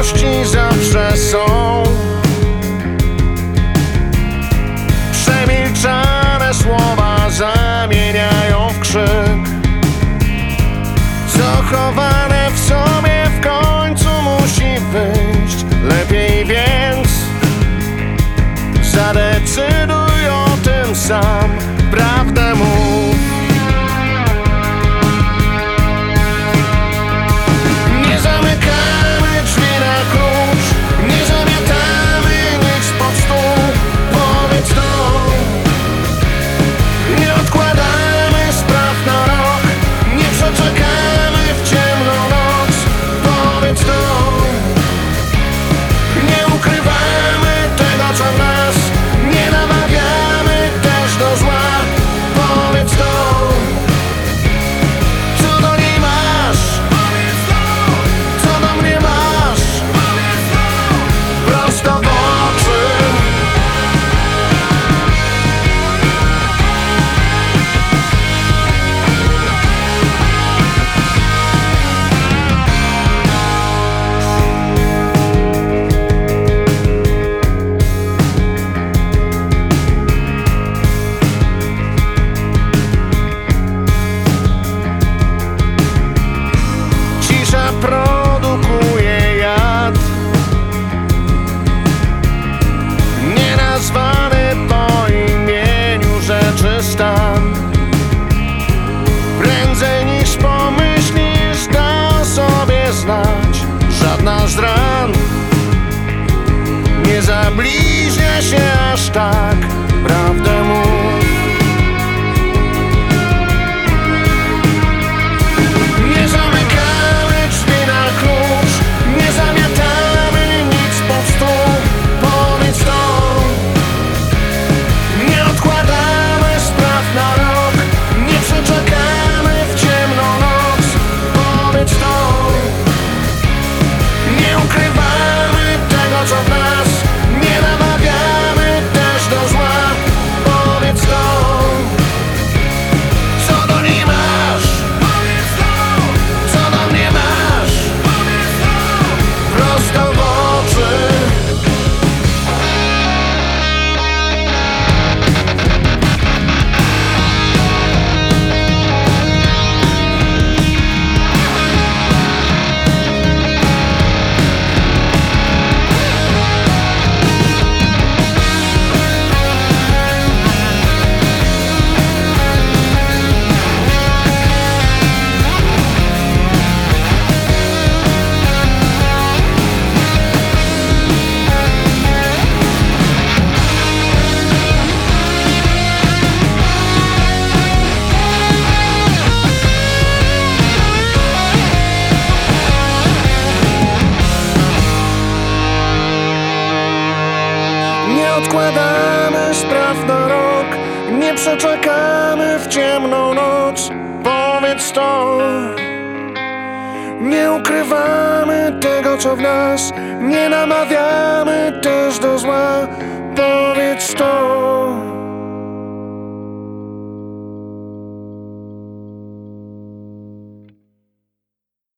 miłości zawsze są. Przemilczane słowa zamieniają w krzyk. Zachowane w sobie w końcu musi wyjść. Lepiej więc zadecyduj o tym sam. Prawdę mów. Nie zamykamy drzwi na klucz, nie zamiatamy nic pod stół. Powiedz to. Nie odkładamy spraw na rok, nie przeczekamy w ciemną noc. Powiedz to. Nie ukrywamy tego, co w nas, nie namawiamy też do zła. Powiedz to. Co do niej masz? Powiedz to. Co do mnie masz? Powiedz to. Prosto w oczy. Cisza produkuje jad, nienazwany po imieniu rzeczy stan. Prędzej niż pomyślisz, da o sobie znać. Żadna z ran nie zabliźnia się aż tak. Prawdę mów. Nie zamykamy drzwi na klucz, nie zamiatamy nic pod stół. Powiedz to. Nie odkładamy spraw na rok, nie przeczekamy w ciemną noc. Powiedz to. Nie ukrywamy tego, co w nas, nie namawiamy też do zła. Powiedz to. Co do niej masz? Powiedz to. Co do mnie masz? Powiedz to. Prosto w oczy. Nie odkładamy spraw na rok, nie przeczekamy w ciemną noc. Powiedz to. Nie ukrywamy tego, co w nas, nie namawiamy też do zła. Powiedz to.